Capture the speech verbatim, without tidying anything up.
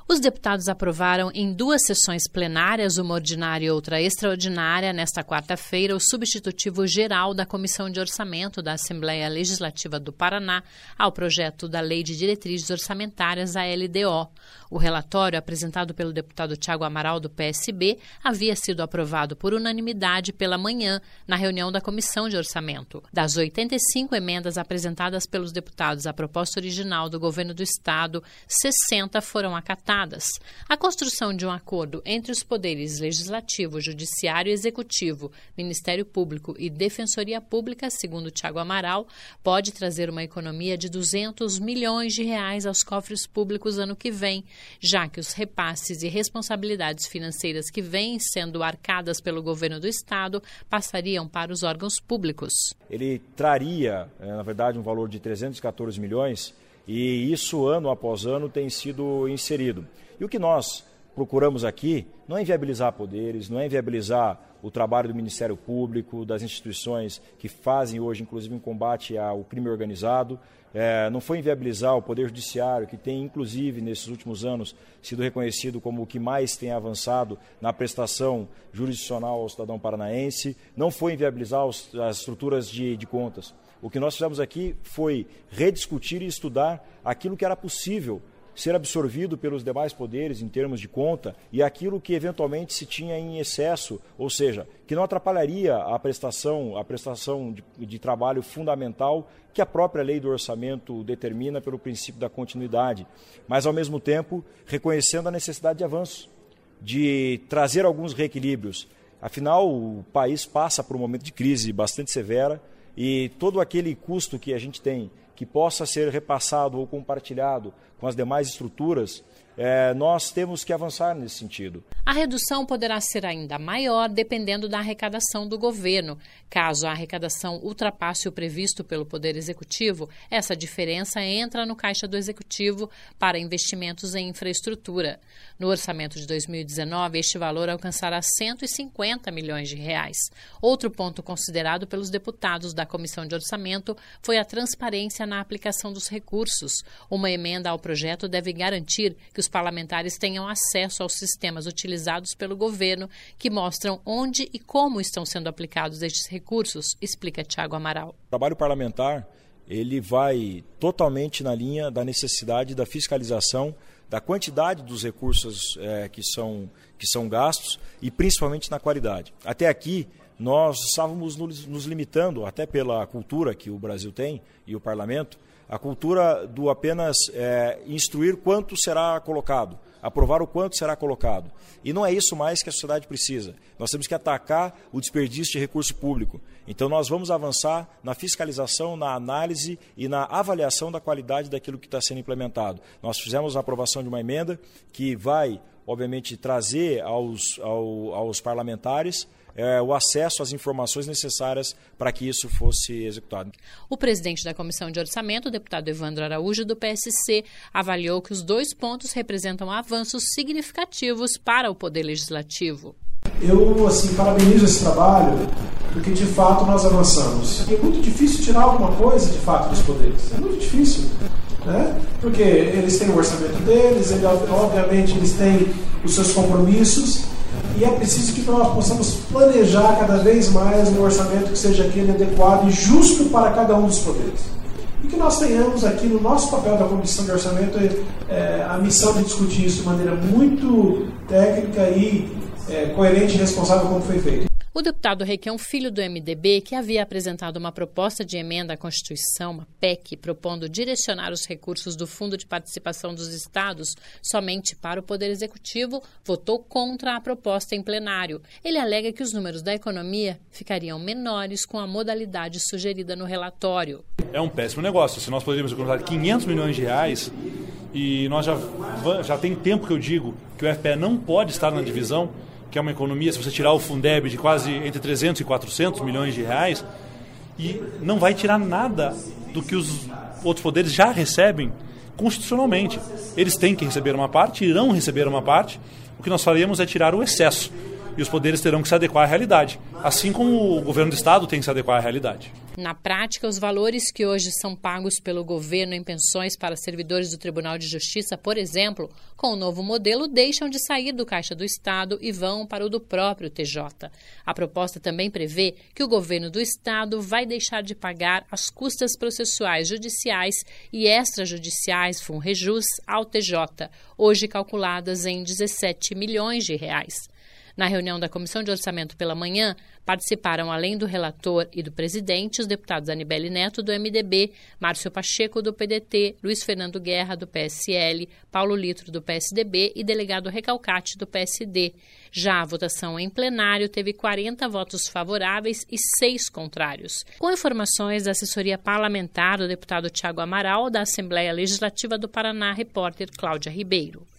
Os deputados aprovaram em duas sessões plenárias, uma ordinária e outra extraordinária, nesta quarta-feira, o substitutivo geral da Comissão de Orçamento da Assembleia Legislativa do Paraná ao projeto da Lei de Diretrizes Orçamentárias, a L D O. O relatório, apresentado pelo deputado Thiago Amaral, do P S B, havia sido aprovado por unanimidade pela manhã, na reunião da Comissão de Orçamento. Das oitenta e cinco emendas apresentadas pelos deputados à proposta original do governo do Estado, sessenta foram acatadas. A construção de um acordo entre os poderes legislativo, judiciário e executivo, Ministério Público e Defensoria Pública, segundo Thiago Amaral, pode trazer uma economia de duzentos milhões de reais aos cofres públicos ano que vem, já que os repasses e responsabilidades financeiras que vêm sendo arcadas pelo governo do Estado passariam para os órgãos públicos. Ele traria, na verdade, um valor de trezentos e quatorze milhões, e isso ano após ano tem sido inserido. E o que nós procuramos aqui não é inviabilizar poderes, não é inviabilizar o trabalho do Ministério Público, das instituições que fazem hoje, inclusive, um combate ao crime organizado. É, não foi inviabilizar o Poder Judiciário, que tem, inclusive, nesses últimos anos, sido reconhecido como o que mais tem avançado na prestação jurisdicional ao cidadão paranaense. Não foi inviabilizar os, as estruturas de, de contas. O que nós fizemos aqui foi rediscutir e estudar aquilo que era possível ser absorvido pelos demais poderes em termos de conta e aquilo que eventualmente se tinha em excesso, ou seja, que não atrapalharia a prestação, a prestação de, de trabalho fundamental que a própria lei do orçamento determina pelo princípio da continuidade, mas ao mesmo tempo reconhecendo a necessidade de avanço, de trazer alguns reequilíbrios. Afinal, o país passa por um momento de crise bastante severa, e todo aquele custo que a gente tem, que possa ser repassado ou compartilhado com as demais estruturas, é, nós temos que avançar nesse sentido. A redução poderá ser ainda maior dependendo da arrecadação do governo. Caso a arrecadação ultrapasse o previsto pelo Poder Executivo, essa diferença entra no caixa do Executivo para investimentos em infraestrutura. No orçamento de dois mil e dezenove, este valor alcançará cento e cinquenta milhões de reais. Outro ponto considerado pelos deputados da Comissão de Orçamento foi a transparência na aplicação dos recursos. Uma emenda ao projeto deve garantir que os parlamentares tenham acesso aos sistemas utilizados pelo governo que mostram onde e como estão sendo aplicados estes recursos, explica Thiago Amaral. O trabalho parlamentar ele vai totalmente na linha da necessidade da fiscalização da quantidade dos recursos é, que, são, que são gastos e principalmente na qualidade. Até aqui, nós estávamos nos, nos limitando, até pela cultura que o Brasil tem e o parlamento, a cultura do apenas é, instruir quanto será colocado, aprovar o quanto será colocado. E não é isso mais que a sociedade precisa. Nós temos que atacar o desperdício de recurso público. Então nós vamos avançar na fiscalização, na análise e na avaliação da qualidade daquilo que está sendo implementado. Nós fizemos a aprovação de uma emenda que vai, obviamente, trazer aos, ao, aos parlamentares É, o acesso às informações necessárias para que isso fosse executado. O presidente da Comissão de Orçamento, o deputado Evandro Araújo, do P S C, avaliou que os dois pontos representam avanços significativos para o Poder Legislativo. Eu, assim, parabenizo esse trabalho, porque, de fato, nós avançamos. E é muito difícil tirar alguma coisa, de fato, dos poderes. É muito difícil, né? Porque eles têm o orçamento deles, eles, obviamente, eles têm os seus compromissos, e é preciso que nós possamos planejar cada vez mais um orçamento que seja aquele adequado e justo para cada um dos poderes. E que nós tenhamos aqui no nosso papel da Comissão de Orçamento é, a missão de discutir isso de maneira muito técnica e é, coerente e responsável como foi feito. O deputado Requião Filho, do M D B, que havia apresentado uma proposta de emenda à Constituição, uma P E C, propondo direcionar os recursos do Fundo de Participação dos Estados somente para o Poder Executivo, votou contra a proposta em plenário. Ele alega que os números da economia ficariam menores com a modalidade sugerida no relatório. É um péssimo negócio. Se nós poderíamos economizar quinhentos milhões de reais, e nós já, já tem tempo que eu digo que o F P E não pode estar na divisão, que é uma economia, se você tirar o Fundeb, de quase entre trezentos e quatrocentos milhões de reais, e não vai tirar nada do que os outros poderes já recebem constitucionalmente. Eles têm que receber uma parte, irão receber uma parte, o que nós faríamos é tirar o excesso. e os poderes terão que se adequar à realidade, assim como o governo do Estado tem que se adequar à realidade. Na prática, os valores que hoje são pagos pelo governo em pensões para servidores do Tribunal de Justiça, por exemplo, com o novo modelo, deixam de sair do caixa do Estado e vão para o do próprio T J. A proposta também prevê que o governo do Estado vai deixar de pagar as custas processuais judiciais e extrajudiciais FUNREJUS ao T J, hoje calculadas em dezessete milhões de reais. Na reunião da Comissão de Orçamento pela manhã, participaram, além do relator e do presidente, os deputados Anibele Neto, do M D B, Márcio Pacheco, do P D T, Luiz Fernando Guerra, do P S L, Paulo Litro, do P S D B e delegado Recalcati, do P S D. Já a votação em plenário teve quarenta votos favoráveis e seis contrários. Com informações da assessoria parlamentar do deputado Tiago Amaral, da Assembleia Legislativa do Paraná, repórter Cláudia Ribeiro.